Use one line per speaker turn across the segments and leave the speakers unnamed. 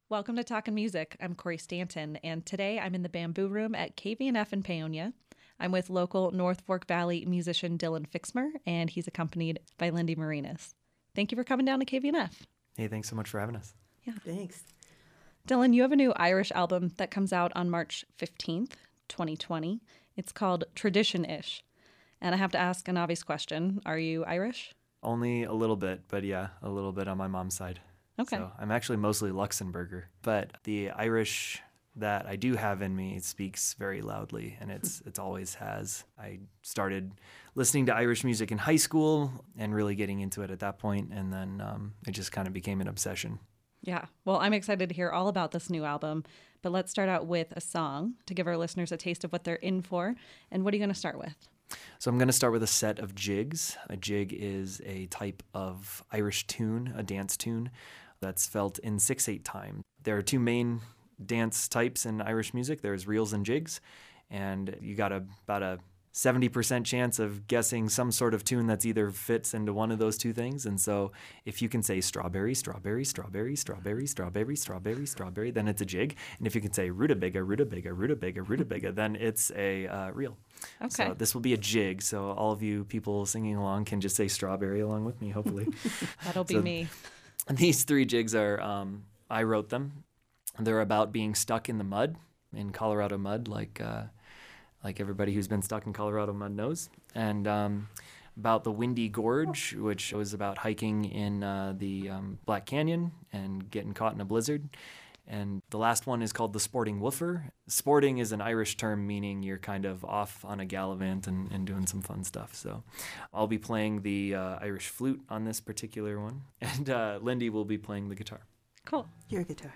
Welcome to Talkin' Music. I'm Corey Stanton, and today I'm in the Bamboo Room at KVNF in Paonia. I'm with local North Fork Valley musician Dylan Fixmer, and he's accompanied by Lindy Marinas. Thank you for coming down to KVNF.
Hey, thanks so much for having us.
Yeah.
Thanks.
Dylan, you have a new Irish album that comes out on March 15th, 2020. It's called Tradition-ish. And I have to ask an obvious question. Are you Irish?
Only a little bit, but yeah, a little bit on my mom's side.
Okay.
So I'm actually mostly Luxembourger, but the Irish that I do have in me speaks very loudly, and it's always has. I started listening to Irish music in high school and really getting into it at that point, and then it just kind of became an obsession.
Yeah. Well, I'm excited to hear all about this new album, but let's start out with a song to give our listeners a taste of what they're in for. And what are you going to start with?
So I'm going to start with a set of jigs. A jig is a type of Irish tune, a dance tune, that's felt in 6/8 time. There are two main dance types in Irish music. There's reels and jigs, and you got about a 70% chance of guessing some sort of tune that's either fits into one of those two things. And so if you can say strawberry, strawberry, strawberry, strawberry, strawberry, strawberry, strawberry, then it's a jig. And if you can say rutabaga, rutabaga, rutabaga, rutabaga, then it's a reel.
Okay.
So this will be a jig. So all of you people singing along can just say strawberry along with me, hopefully.
That'll be me.
These three jigs are, I wrote them. They're about being stuck in the mud, in Colorado mud, like everybody who's been stuck in Colorado mud knows, and about the Windy Gorge, which was about hiking in the Black Canyon and getting caught in a blizzard. And the last one is called the Sporting Woofer. Sporting is an Irish term meaning you're kind of off on a gallivant and doing some fun stuff. So I'll be playing the Irish flute on this particular one, and Lindy will be playing the guitar.
Cool.
Your guitar.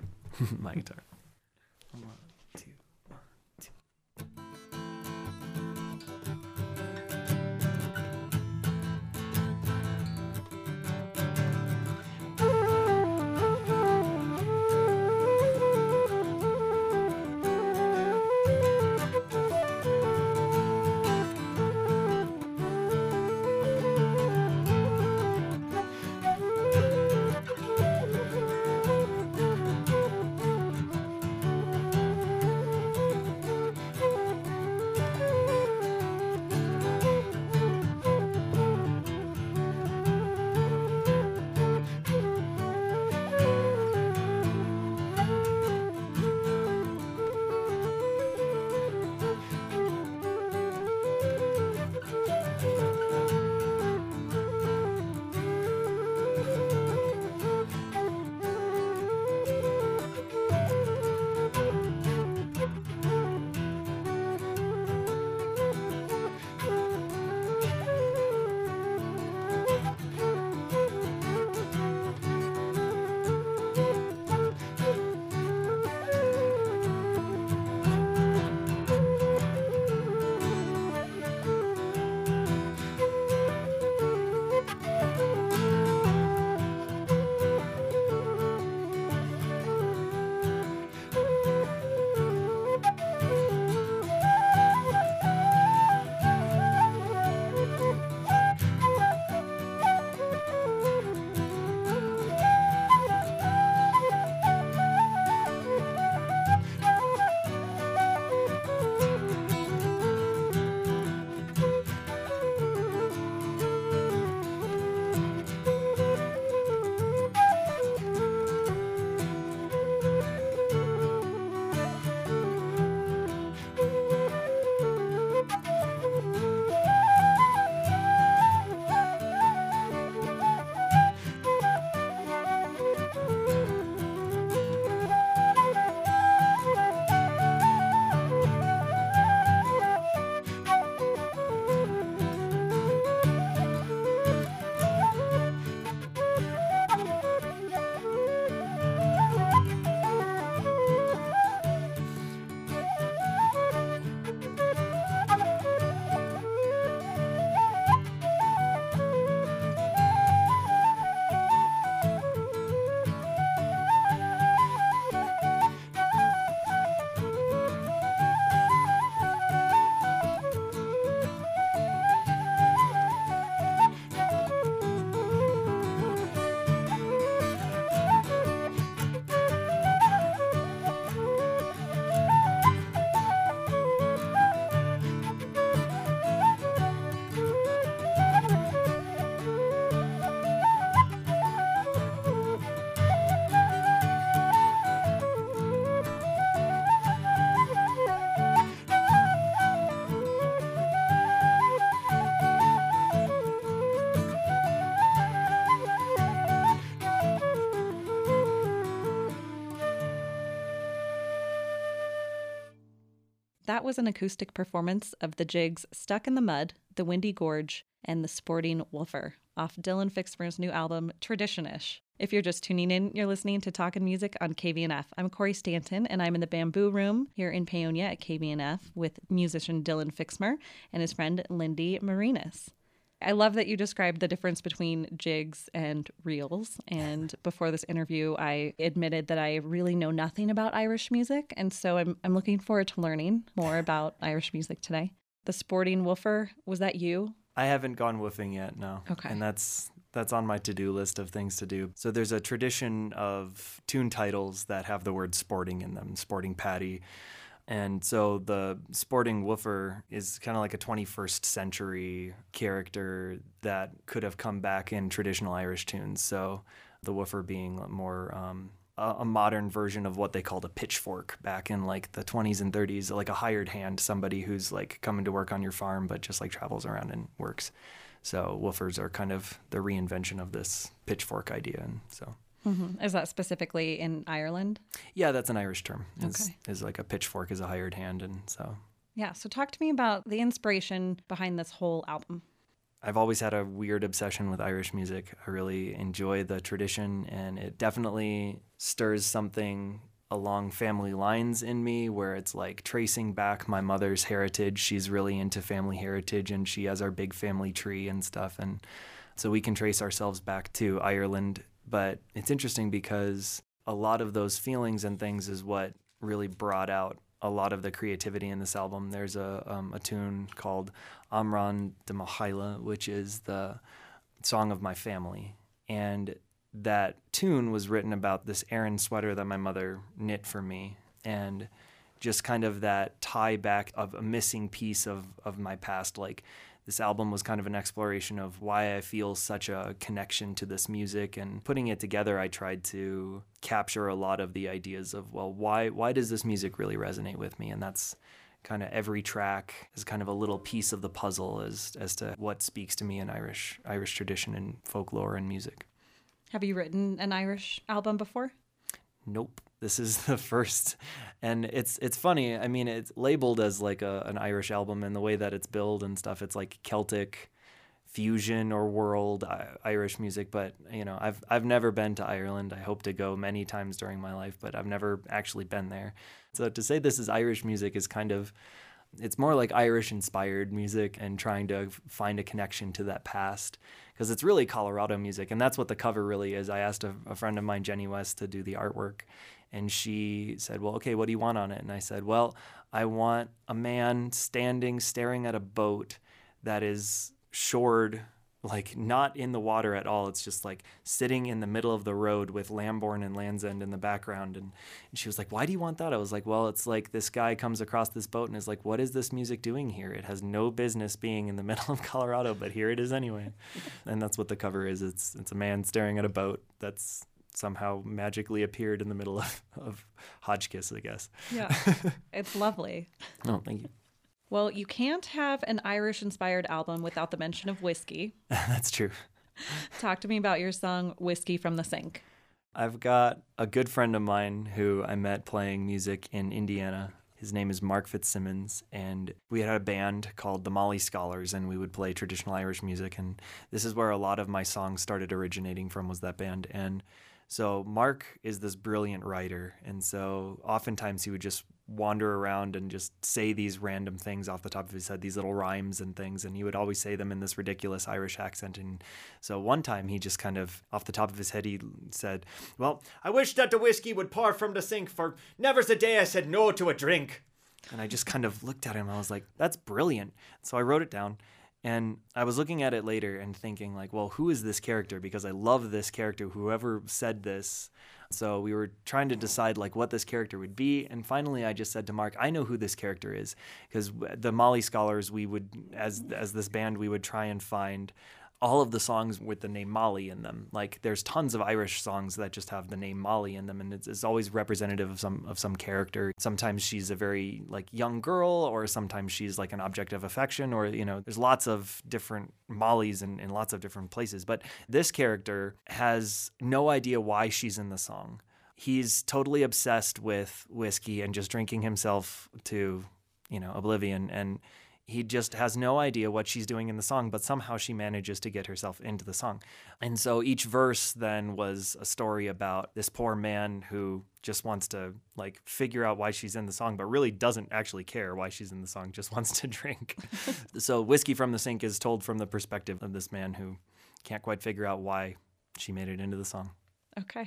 My guitar.
That was an acoustic performance of the jigs Stuck in the Mud, The Windy Gorge, and The Sporting Woofer off Dylan Fixmer's new album, Traditionish. If you're just tuning in, you're listening to Talkin' Music on KVNF. I'm Corey Stanton, and I'm in the Bamboo Room here in Paonia at KVNF with musician Dylan Fixmer and his friend Lindy Marinas. I love that you described the difference between jigs and reels. And before this interview, I admitted that I really know nothing about Irish music. And so I'm looking forward to learning more about Irish music today. The Sporting Woofer, was that you?
I haven't gone woofing yet, no.
Okay.
And that's on my to-do list of things to do. So there's a tradition of tune titles that have the word sporting in them, Sporting Paddy. And so the Sporting Woofer is kind of like a 21st century character that could have come back in traditional Irish tunes. So the woofer being more a modern version of what they called a pitchfork back in like the 20s and 30s, like a hired hand, somebody who's like coming to work on your farm but just like travels around and works. So woofers are kind of the reinvention of this pitchfork idea. And so...
Mm-hmm. Is that specifically in Ireland?
Yeah, that's an Irish term.
Okay.
Is like a pitchfork is a hired hand, and so.
Yeah, so talk to me about the inspiration behind this whole album.
I've always had a weird obsession with Irish music. I really enjoy the tradition, and it definitely stirs something along family lines in me where it's like tracing back my mother's heritage. She's really into family heritage, and she has our big family tree and stuff, and so we can trace ourselves back to Ireland. But it's interesting because a lot of those feelings and things is what really brought out a lot of the creativity in this album. There's a tune called Amran de Mohaila, which is the song of my family. And that tune was written about this Aran sweater that my mother knit for me. And just kind of that tie back of a missing piece of my past. Like, this album was kind of an exploration of why I feel such a connection to this music, and putting it together, I tried to capture a lot of the ideas of, well, why does this music really resonate with me? And that's kind of every track is kind of a little piece of the puzzle as to what speaks to me in Irish tradition and folklore and music.
Have you written an Irish album before?
Nope. This is the first. And it's funny. I mean, it's labeled as like an Irish album, and the way that it's billed and stuff, it's like Celtic fusion or world Irish music. But, you know, I've never been to Ireland. I hope to go many times during my life, but I've never actually been there. So to say this is Irish music is kind of, it's more like Irish inspired music and trying to find a connection to that past, because it's really Colorado music. And that's what the cover really is. I asked a friend of mine, Jenny West, to do the artwork. And she said, well, okay, what do you want on it? And I said, well, I want a man standing, staring at a boat that is shored, like not in the water at all. It's just like sitting in the middle of the road with Lambourne and Land's End in the background. And she was like, why do you want that? I was like, well, it's like this guy comes across this boat and is like, what is this music doing here? It has no business being in the middle of Colorado, but here it is anyway. And that's what the cover is. It's a man staring at a boat that's somehow magically appeared in the middle of Hotchkiss, I guess.
Yeah, it's lovely.
Oh, thank you.
Well, you can't have an Irish-inspired album without the mention of whiskey.
That's true.
Talk to me about your song, Whiskey from the Sink.
I've got a good friend of mine who I met playing music in Indiana. His name is Mark Fitzsimmons, and we had a band called the Molly Scholars, and we would play traditional Irish music, and this is where a lot of my songs started originating from, was that band. And so Mark is this brilliant writer, and so oftentimes he would just wander around and just say these random things off the top of his head, these little rhymes and things, and he would always say them in this ridiculous Irish accent. And so one time he just kind of, off the top of his head, he said, well, I wish that the whiskey would pour from the sink, for never's a day I said no to a drink. And I just kind of looked at him, I was like, that's brilliant. So I wrote it down. And I was looking at it later and thinking, like, well, who is this character? Because I love this character, whoever said this. So we were trying to decide, like, what this character would be. And finally, I just said to Mark, I know who this character is. Because the Molly Scholars, we would, as this band, we would try and find all of the songs with the name Molly in them. Like, there's tons of Irish songs that just have the name Molly in them, and it's always representative of some character. Sometimes she's a very, like, young girl, or sometimes she's like an object of affection, or, you know, there's lots of different Mollys in lots of different places. But this character has no idea why she's in the song. He's totally obsessed with whiskey and just drinking himself to, oblivion, and he just has no idea what she's doing in the song, but somehow she manages to get herself into the song. And so each verse then was a story about this poor man who just wants to like figure out why she's in the song, but really doesn't actually care why she's in the song, just wants to drink. So Whiskey from the Sink is told from the perspective of this man who can't quite figure out why she made it into the song.
Okay.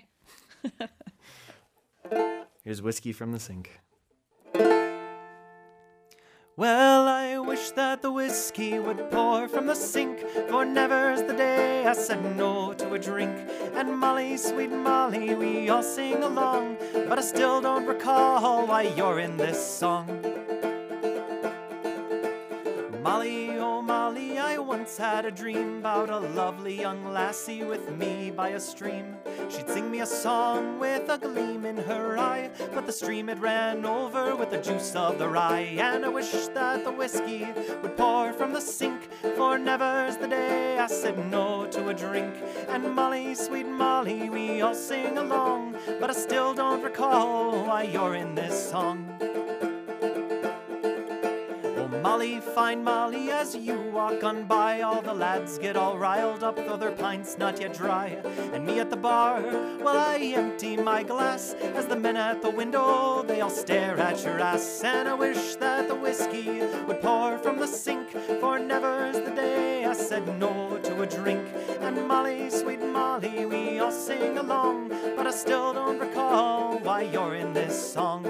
Here's Whiskey from the Sink. Well, I wish that the whiskey would pour from the sink, for never's the day I said no to a drink. And Molly, sweet Molly, we all sing along, but I still don't recall why you're in this song. Molly, oh Molly, I once had a dream about a lovely young lassie with me by a stream. She'd sing me a song with a gleam in her eye, but the stream it ran over with the juice of the rye. And I wish that the whiskey would pour from the sink, for never's the day I said no to a drink. And Molly, sweet Molly, we all sing along, but I still don't recall why you're in this song. Molly, fine Molly, as you walk on by, all the lads get all riled up, though their pints not yet dry. And me at the bar, well, I empty my glass, as the men at the window, they all stare at your ass. And I wish that the whiskey would pour from the sink, for never's the day I said no to a drink. And Molly, sweet Molly, we all sing along, but I still don't recall why you're in this song.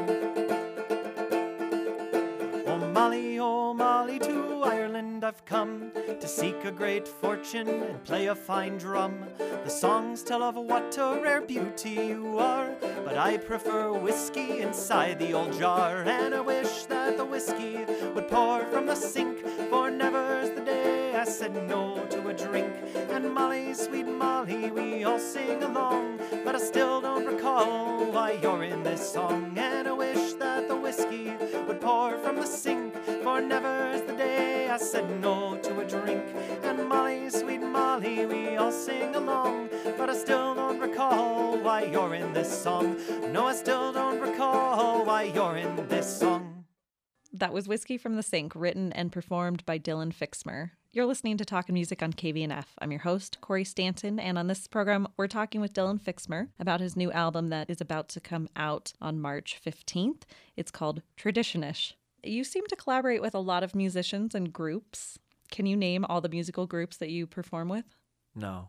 Oh Molly, to Ireland I've come to seek a great fortune and play a fine drum. The songs tell of what a rare beauty you are, but I prefer whiskey inside the old jar. And I wish that the whiskey would pour from the sink, for never's the day I said no to a drink. And Molly, sweet Molly, we all sing along, but I still don't recall why you're in this song. And I wish that the whiskey would pour from the sink, for never's the day I said no to a drink. And Molly, sweet Molly, we all sing along, but I still don't recall why you're in this song. No, I still don't recall why you're in this song.
That was Whiskey from the Sink, written and performed by Dylan Fixmer. You're listening to Talkin' Music on KVNF. I'm your host, Corey Stanton, and on this program, we're talking with Dylan Fixmer about his new album that is about to come out on March 15th. It's called Traditionish. You seem to collaborate with a lot of musicians and groups. Can you name all the musical groups that you perform with?
No.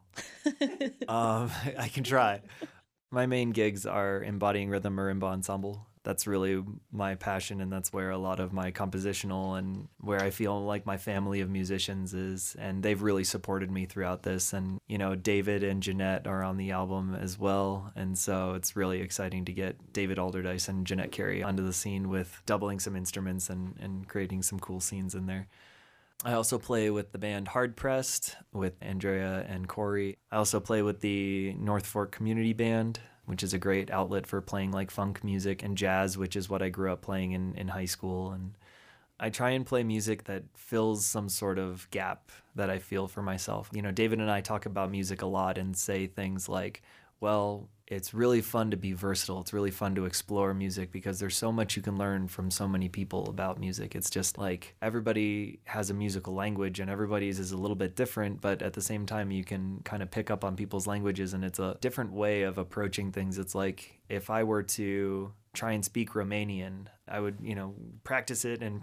I can try. My main gigs are Embodying Rhythm Marimba Ensemble. That's really my passion, and that's where a lot of my compositional and where I feel like my family of musicians is. And they've really supported me throughout this. And, David and Jeanette are on the album as well. And so it's really exciting to get David Alderdice and Jeanette Carey onto the scene with doubling some instruments and creating some cool scenes in there. I also play with the band Hard Pressed with Andrea and Corey. I also play with the North Fork Community Band, which is a great outlet for playing like funk music and jazz, which is what I grew up playing in high school. And I try and play music that fills some sort of gap that I feel for myself. David and I talk about music a lot and say things like, well, it's really fun to be versatile. It's really fun to explore music because there's so much you can learn from so many people about music. It's just like everybody has a musical language and everybody's is a little bit different, but at the same time you can kind of pick up on people's languages and it's a different way of approaching things. It's like if I were to try and speak Romanian, I would, practice it and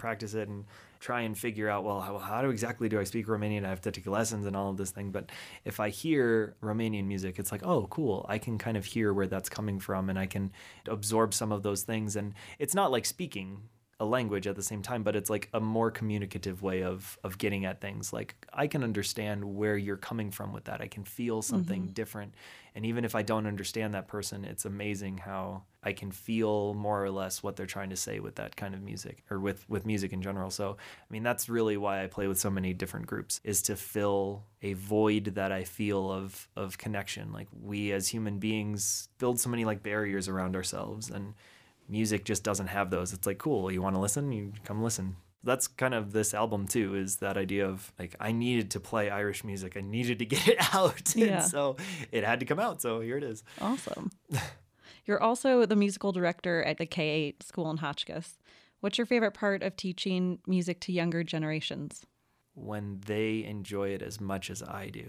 try and figure out, well, how exactly do I speak Romanian? I have to take lessons and all of this thing. But if I hear Romanian music, it's like, oh, cool. I can kind of hear where that's coming from and I can absorb some of those things. And it's not like speaking a language at the same time, but it's like a more communicative way of getting at things. Like I can understand where you're coming from with that. I can feel something different. And even if I don't understand that person, it's amazing how I can feel more or less what they're trying to say with that kind of music or with music in general. So, that's really why I play with so many different groups, is to fill a void that I feel of connection. Like we as human beings build so many like barriers around ourselves, and music just doesn't have those. It's like, cool, you want to listen? You come listen. That's kind of this album too, is that idea of like, I needed to play Irish music. I needed to get it out.
Yeah.
And so it had to come out. So here it is.
Awesome. You're also the musical director at the K8 School in Hotchkiss. What's your favorite part of teaching music to younger generations?
When they enjoy it as much as I do.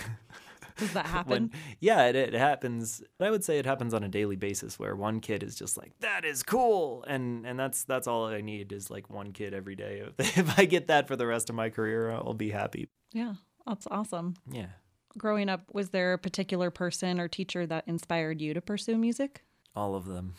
Does that happen?
It happens. I would say it happens on a daily basis where one kid is just like, that is cool. And that's all I need is like one kid every day. If I get that for the rest of my career, I'll be happy.
Yeah, that's awesome.
Yeah.
Growing up, was there a particular person or teacher that inspired you to pursue music?
All of them.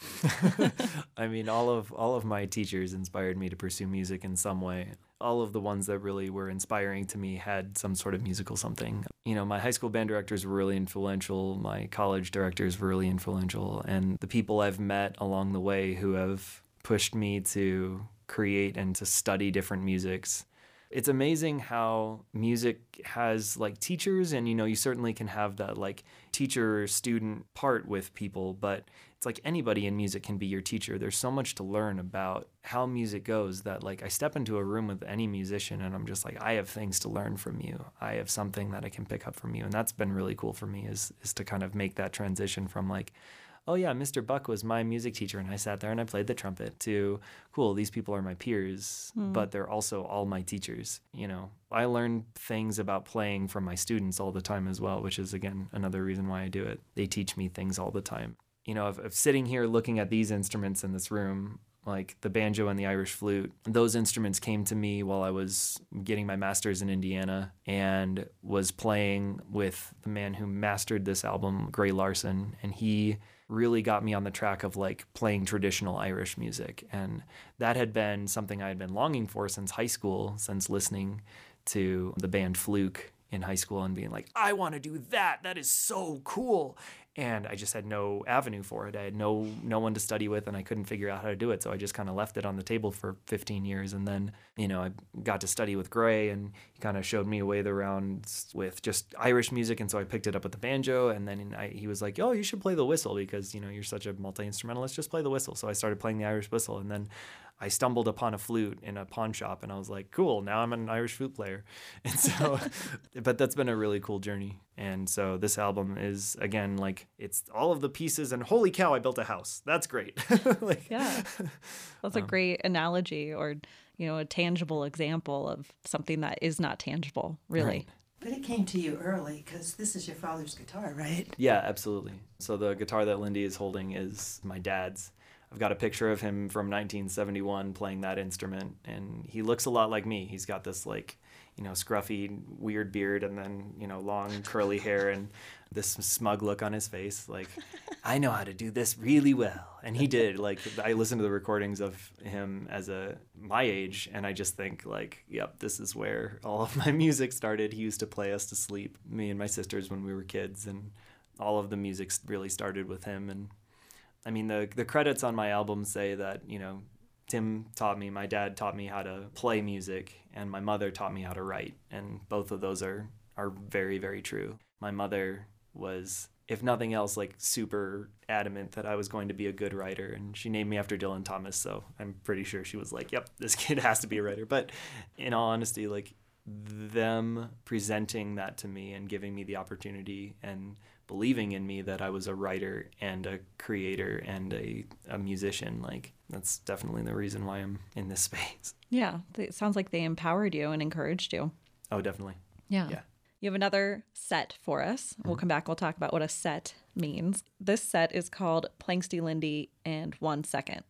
I mean, all of my teachers inspired me to pursue music in some way. All of the ones that really were inspiring to me had some sort of musical something. You know, my high school band directors were really influential. My college directors were really influential. And the people I've met along the way who have pushed me to create and to study different musics. It's amazing how music has like teachers, and you certainly can have that like teacher student part with people, but it's like anybody in music can be your teacher. There's so much to learn about how music goes that like I step into a room with any musician and I'm just like, I have things to learn from you. I have something that I can pick up from you. And that's been really cool for me is to kind of make that transition from like, oh yeah, Mr. Buck was my music teacher and I sat there and I played the trumpet, to cool, these people are my peers, but they're also all my teachers. I learn things about playing from my students all the time as well, which is again another reason why I do it. They teach me things all the time. Of sitting here looking at these instruments in this room, like the banjo and the Irish flute, those instruments came to me while I was getting my master's in Indiana and was playing with the man who mastered this album, Gray Larson, and he really got me on the track of like playing traditional Irish music. And that had been something I had been longing for since high school, since listening to the band Fluke in high school and being like, I want to do that. That is so cool. And I just had no avenue for it. I had no one to study with, and I couldn't figure out how to do it. So I just kind of left it on the table for 15 years. And then, I got to study with Gray, and he kind of showed me a way around with just Irish music. And so I picked it up with the banjo. And then he was like, oh, you should play the whistle because, you're such a multi-instrumentalist. Just play the whistle. So I started playing the Irish whistle. And then I stumbled upon a flute in a pawn shop, and I was like, cool, now I'm an Irish flute player. And so, but that's been a really cool journey. And so this album is, again, like, it's all of the pieces, and holy cow, I built a house. That's great.
Yeah. That's a great analogy, or, a tangible example of something that is not tangible, really.
Right.
But it came to you early because this is your father's guitar, right?
Yeah, absolutely. So the guitar that Lindy is holding is my dad's. I've got a picture of him from 1971 playing that instrument, and he looks a lot like me. He's got this like, scruffy, weird beard, and then, long curly hair and this smug look on his face. Like, I know how to do this really well. And he did. Like, I listened to the recordings of him as my age, and I just think like, yep, this is where all of my music started. He used to play us to sleep, me and my sisters, when we were kids, and all of the music really started with him. And I mean, the credits on my album say that, Tim taught me, my dad taught me how to play music, and my mother taught me how to write. And both of those are very, very true. My mother was, if nothing else, like super adamant that I was going to be a good writer. And she named me after Dylan Thomas. So I'm pretty sure she was like, yep, this kid has to be a writer. But in all honesty, like them presenting that to me and giving me the opportunity and believing in me that I was a writer and a creator and a musician, like that's definitely the reason why I'm in this space.
Yeah, it sounds like they empowered you and encouraged you.
Oh, definitely.
Yeah.
Yeah.
You have another set for us. We'll come back. We'll talk about what a set means. This set is called Planxty Lindy and 1 Second.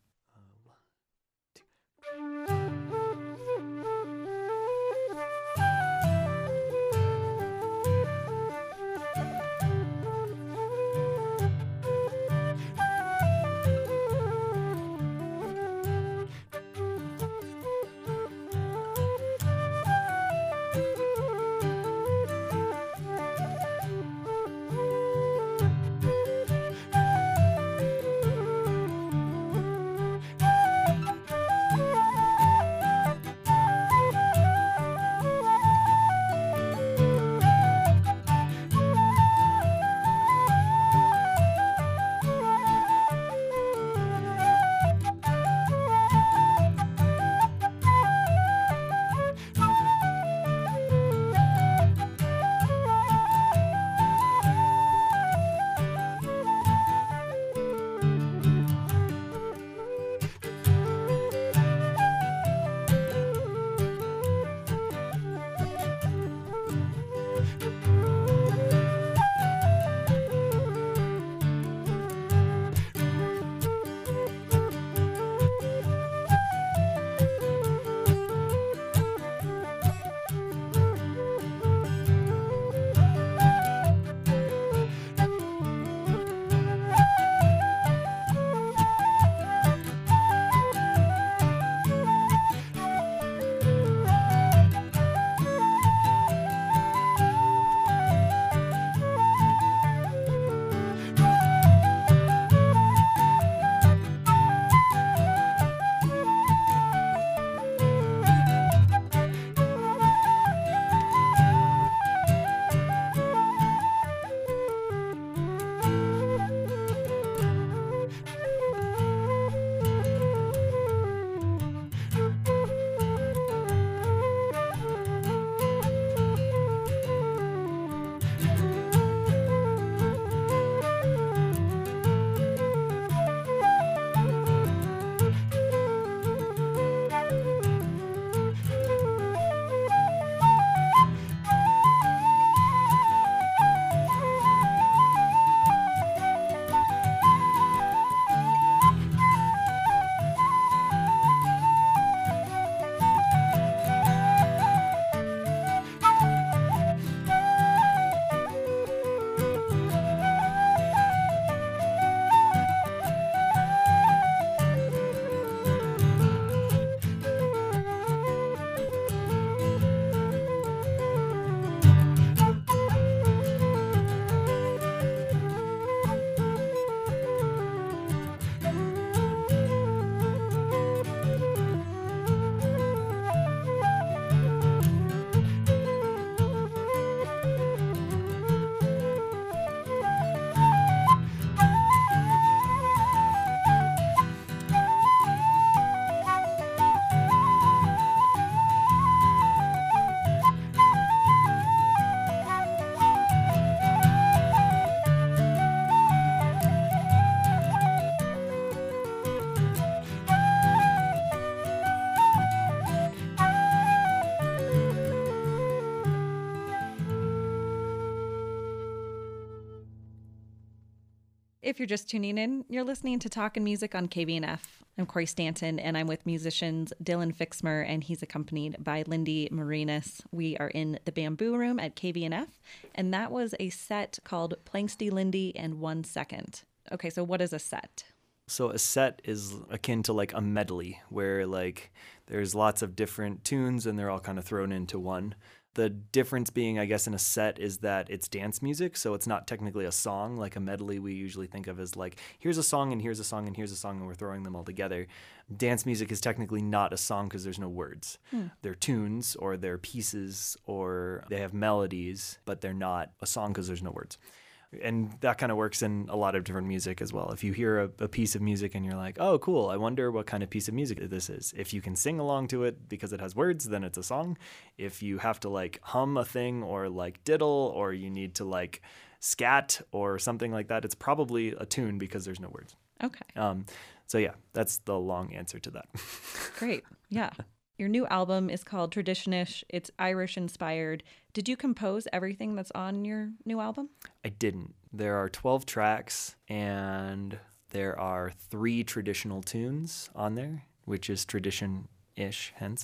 If you're just tuning in, you're listening to Talkin' Music on KVNF. I'm Corey Stanton, and I'm with musicians Dylan Fixmer, and he's accompanied by Lindy Marinas. We are in the Bamboo Room at KVNF, and that was a set called Planksty Lindy and 1 Second. Okay, so what is a set?
So a set is akin to like a medley where like there's lots of different tunes and they're all kind of thrown into one. The difference being, I guess, in a set is that it's dance music, so it's not technically a song. Like a medley we usually think of as like, here's a song and here's a song and here's a song and we're throwing them all together. Dance music is technically not a song because there's no words. They're tunes or they're pieces or they have melodies, but they're not a song because there's no words. And that kind of works in a lot of different music as well. If you hear a piece of music and you're like, oh, cool, I wonder what kind of piece of music this is. If you can sing along to it because it has words, then it's a song. If you have to like hum a thing or like diddle or you need to like scat or something like that, it's probably a tune because there's no words.
Okay.
So yeah, that's the long answer to that.
Great. Yeah. Your new album is called Traditionish. It's Irish inspired. Did you compose everything that's on your new album?
I didn't. There are 12 tracks and there are 3 traditional tunes on there, which is tradition-ish, hence.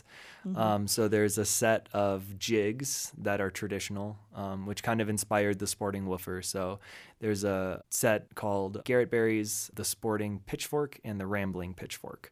So there's a set of jigs that are traditional, which kind of inspired the sporting woofer. So there's a set called Garrett Berry's The Sporting Pitchfork and The Rambling Pitchfork.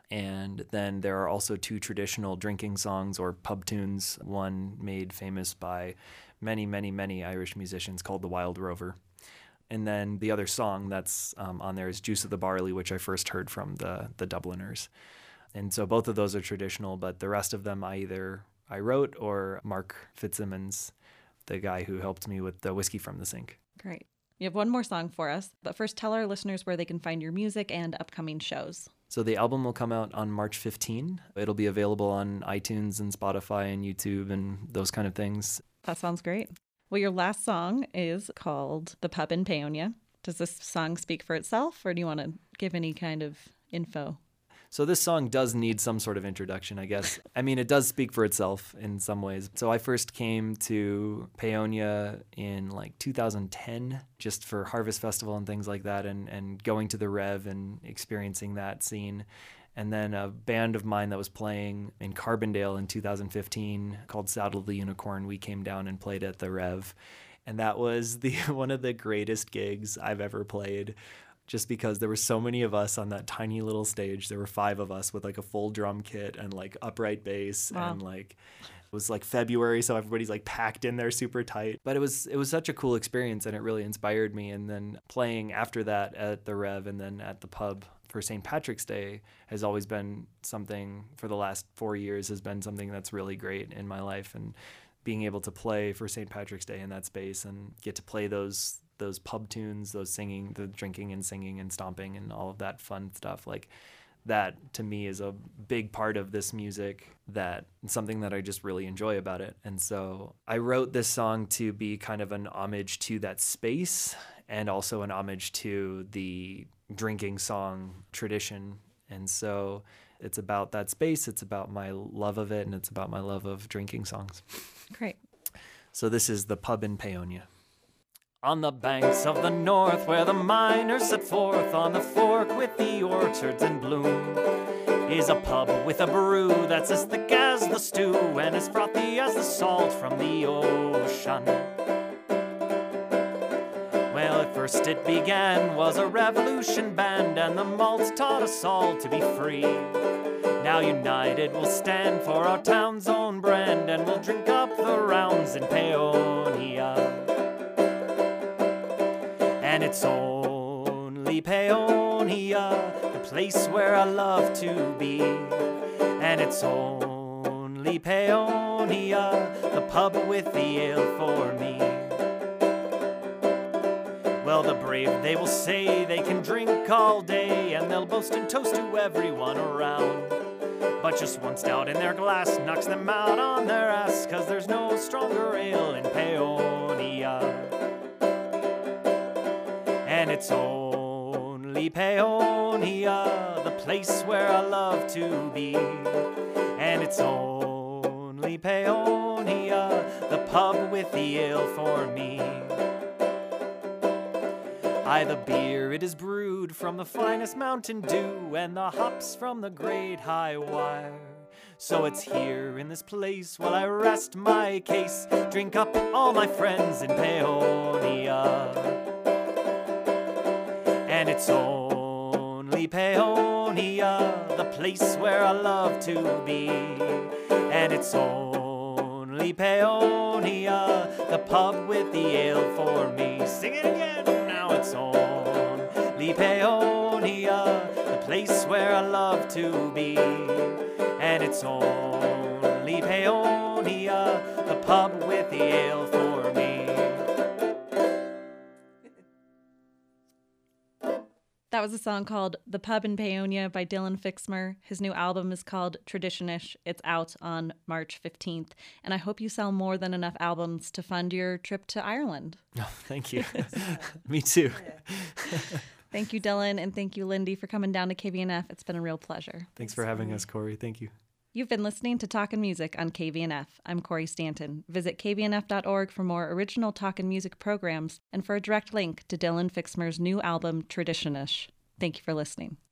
And then there are also 2 traditional drinking songs or pub tunes, one made famous by many, many, many Irish musicians called The Wild Rover. And then the other song that's on there is Juice of the Barley, which I first heard from the Dubliners. And so both of those are traditional, but the rest of them I wrote or Mark Fitzsimmons, the guy who helped me with the Whiskey from the Sink.
Great. You have one more song for us, but first tell our listeners where they can find your music and upcoming shows.
So the album will come out on March 15. It'll be available on iTunes and Spotify and YouTube and those kind of things.
That sounds great. Well, your last song is called The Pub in Paonia. Does this song speak for itself, or do you want to give any kind of info?
So this song does need some sort of introduction, I guess. I mean, it does speak for itself in some ways. So I first came to Paonia in like 2010, just for Harvest Festival and things like that, and going to the Rev and experiencing that scene. And then a band of mine that was playing in Carbondale in 2015 called Saddle the Unicorn, we came down and played at the Rev. And that was one of the greatest gigs I've ever played. Just because there were so many of us on that tiny little stage. There were 5 of us with like a full drum kit and like upright bass. Wow. And like it was like February, so everybody's like packed in there super tight. But it was such a cool experience and it really inspired me. And then playing after that at the Rev and then at the pub for St. Patrick's Day has always been something, for the last 4 years, has been something that's really great in my life. And being able to play for St. Patrick's Day in that space and get to play those pub tunes, those singing, the drinking and singing and stomping and all of that fun stuff, like that to me is a big part of this music, that something that I just really enjoy about it. And so I wrote this song to be kind of an homage to that space and also an homage to the drinking song tradition. And so it's about that space, it's about my love of it, and it's about my love of drinking songs.
Great.
So this is The Pub in Paonia. On the banks of the north, where the miners set forth, on the fork with the orchards in bloom, is a pub with a brew that's as thick as the stew and as frothy as the salt from the ocean. Well, at first it began was a revolution band, and the malt taught us all to be free. Now united we'll stand for our town's own brand, and we'll drink up the rounds in Paonia. And it's only Paonia, the place where I love to be. And it's only Paonia, the pub with the ale for me. Well, the brave, they will say they can drink all day, and they'll boast and toast to everyone around. But just one stout in their glass knocks them out on their ass, 'cause there's no stronger ale in Paonia. And it's only Paonia, the place where I love to be. And it's only Paonia, the pub with the ale for me. Aye, the beer, it is brewed from the finest mountain dew and the hops from the great high wire. So it's here in this place while I rest my case. Drink up all my friends in Paonia. And it's only Paonia, the place where I love to be. And it's only Paonia, the pub with the ale for me. Sing it again! Now it's only Paonia, the place where I love to be. And it's only Paonia, the pub with the ale for me.
That was a song called The Pub in Paonia by Dylan Fixmer. His new album is called Traditionish. It's out on March 15th. And I hope you sell more than enough albums to fund your trip to Ireland.
Oh, thank you. Me too.
Thank you, Dylan, and thank you, Lindy, for coming down to KVNF. It's been a real pleasure.
Thanks for having us, Corey. Thank you.
You've been listening to Talkin' Music on KVNF. I'm Corey Stanton. Visit kvnf.org for more original Talkin' Music programs and for a direct link to Dylan Fixmer's new album, Traditionish. Thank you for listening.